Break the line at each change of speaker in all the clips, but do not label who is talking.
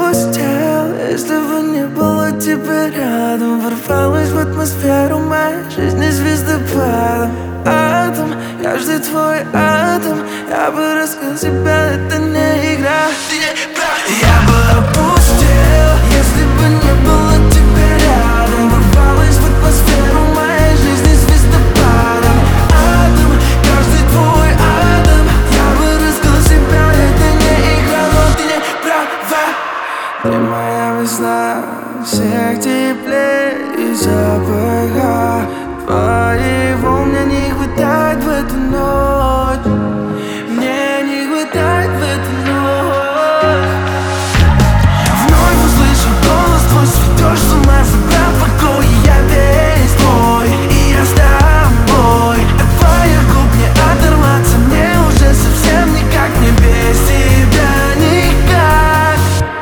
опустел, если бы не было тебя рядом. Ворвалась в атмосферу моей жизни звездопадом. Атом, каждый твой атом, я бы раскрыл себя, это не игра. Я бы опустел, если бы не было тебя рядом. Ворвалась в атмосферу моей жизни звездопадом. Атом, каждый твой атом, я бы раскрыл себя, это не игра, но ты не права. Ты моя весна, всех теплее и запаха твоего мне не хватает в эту ночь. Мне не хватает в эту ночь. Вновь услышу голос твой, сведешь с ума, забрав покой. Я весь твой, и я с тобой. От твоих губ не оторваться, мне уже совсем никак. Не без тебя никак.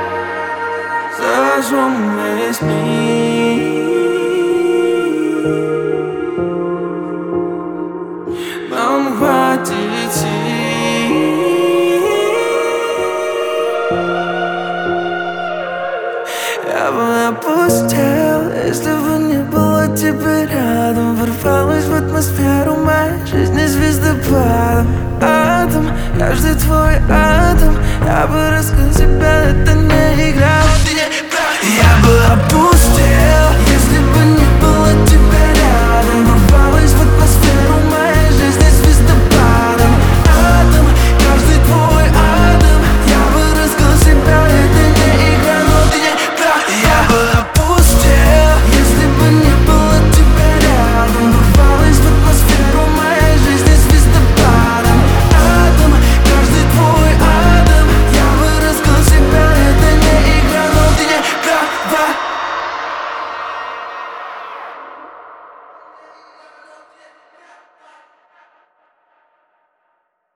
Зажжем весь мир, нам хватит сил. Я бы опустел, если бы не было тебя рядом. Ворвалась в атмосферу моей жизни звездопадом. Атом, каждый твой атом, я бы раскрыл себя, это